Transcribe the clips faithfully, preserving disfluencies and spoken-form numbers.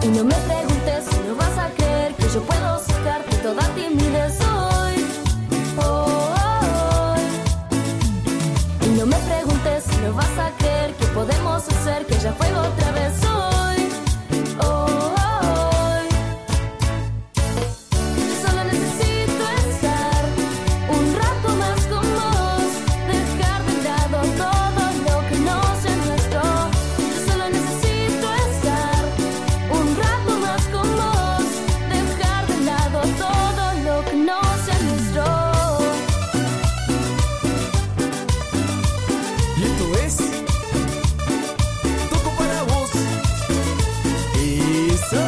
Y no me preguntes si no vas a creer que yo puedo sacarte toda timidez hoy, hoy. Y no me preguntes si no vas a creer que podemos hacer que haya fuego otra vez hoy, hoy. Yo solo necesito estar un rato más con vos, dejar de lado todo lo que no sea nuestro. Yo solo necesito estar un rato más con vos, dejar de lado todo lo que no sea nuestro. Y esto es Toco para vos. Eso.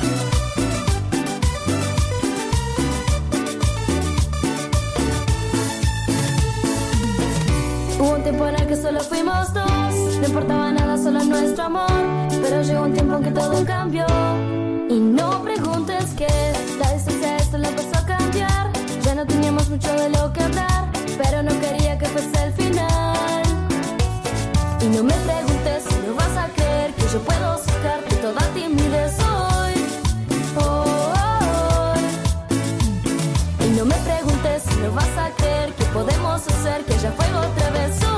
Hubo un tiempo en el que solo fuimos dos, no importaba nada, solo nuestro amor. Pero llegó un tiempo en que todo cambió. Y no preguntes qué, la distancia esto lo empezó a cambiar. Ya no teníamos mucho de lo que hablar, pero no quería que fuese el final. Y no me preguntes si no vas a creer que yo puedo sacarte toda timidez hoy, hoy. Y no me preguntes si no vas a creer que podemos hacer que haya fuego otra vez hoy.